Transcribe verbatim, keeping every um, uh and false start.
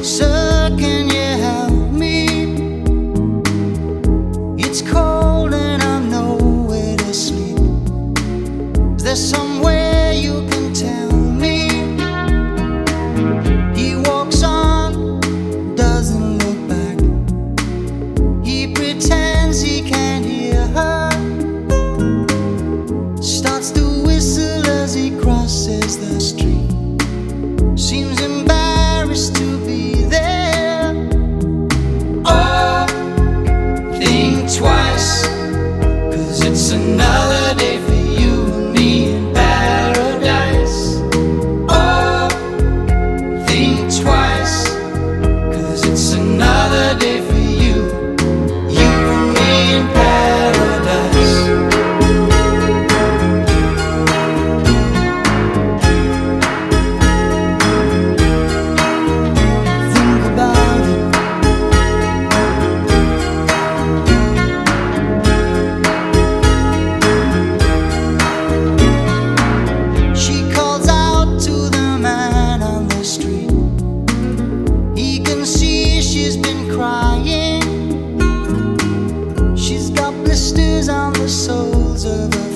Sir, can you help me? It's cold and I'm nowhere to sleep. Is there somewhere you can tell me? He walks on, doesn't look back. He pretends he can't hear her. Starts to whistle as he crosses the street. Seems embarrassed to be there. Oh, think twice, 'cause it's another day for you and me in paradise. Oh, think twice, 'cause it's another day for you, you and me in paradise. Think about it. She calls out to the man on the street. He can see she's been crying. She's got blisters on the soles of her